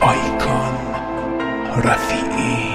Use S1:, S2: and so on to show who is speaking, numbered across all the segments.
S1: آیکان رفیعی.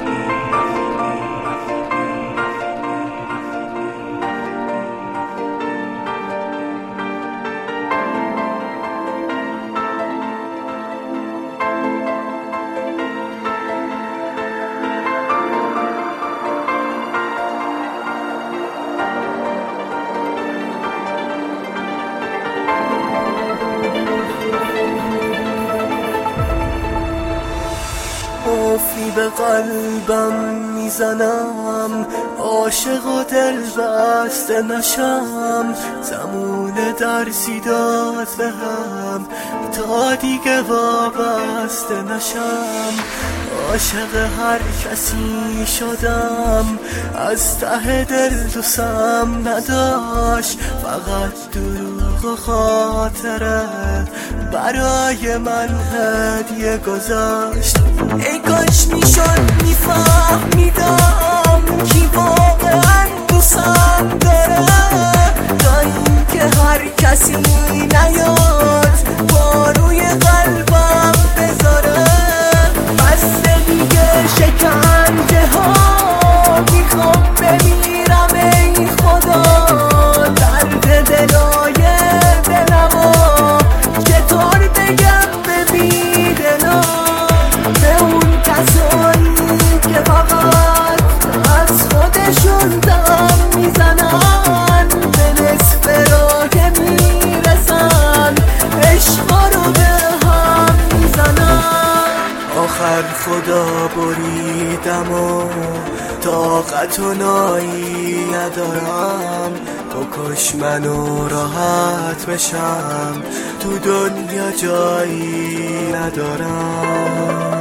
S2: قفلی به قلبم میزنم، عاشق و دل بسته نشم. زمون درسی داد بهم تا دیگه وابسته نشم. عاشق هر کسی شدم، از ته دل دوستم نداشت. فقط دروغ و خاطره برای من هدیه گذاشت. ای کاش میشد میفهمیدم کی واقعا دوستم داره، تا اینکه هر کسی نیاد با روی قلبم بذاره. بس دیگه شکنجه ها، میخوام بمیرم ای خدا. درد دلای دلمو چطور بگم ببین دلا، به اون کسایی که فقط از خودشون دم میزنن، به نصف راه میرسن، عشقا رو به هم میزنن. آخر خدا بریدم و طاقت و نایی ندارم. بکش منو راحت بشم، تو دنیا جایی ندارم.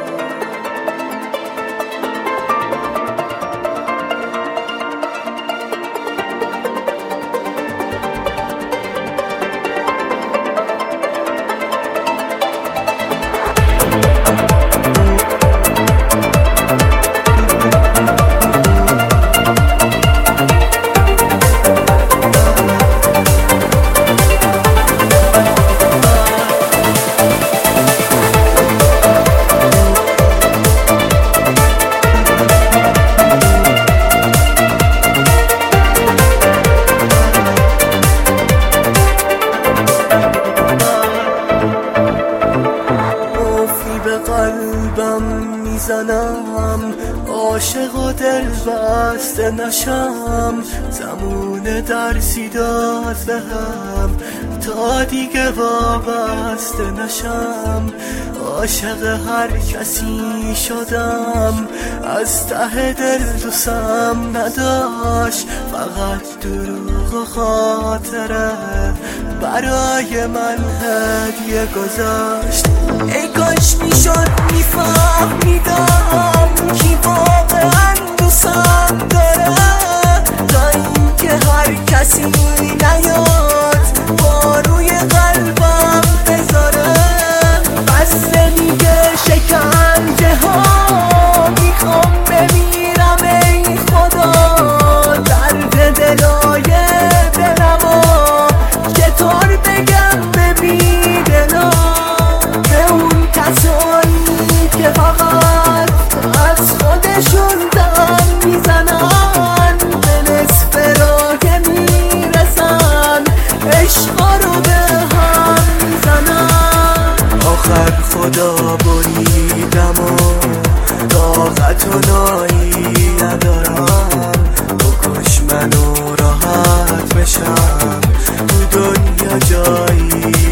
S2: قلبم میزنم، عاشق و دل بسته نشم. زمون درسی داد بهم تا دیگه وابسته نشم. عاشق هر کسی شدم، از ته دل دوستم نداشت. فقط دروغ و خاطره برای من هدیه گذاشت. ای کاش میشد میفهمیدم کی واقعا دوستم داره، تا اینکه هر کسی نیاد با روی قلبم بذاره. بس دیگه شکنجه ها، میخوام بمیرم ای خدا. درد دلای دلمو چطور بگم ببین دلا، به اون کسایی که فقط از خودشون دم میزنن، به نصف راه میرسن، عشقا رو به هم میزنن. آخر خدا بریدم و طاقت و نایی ندارم. بکش منو راحت بشم، تو دنیا جایی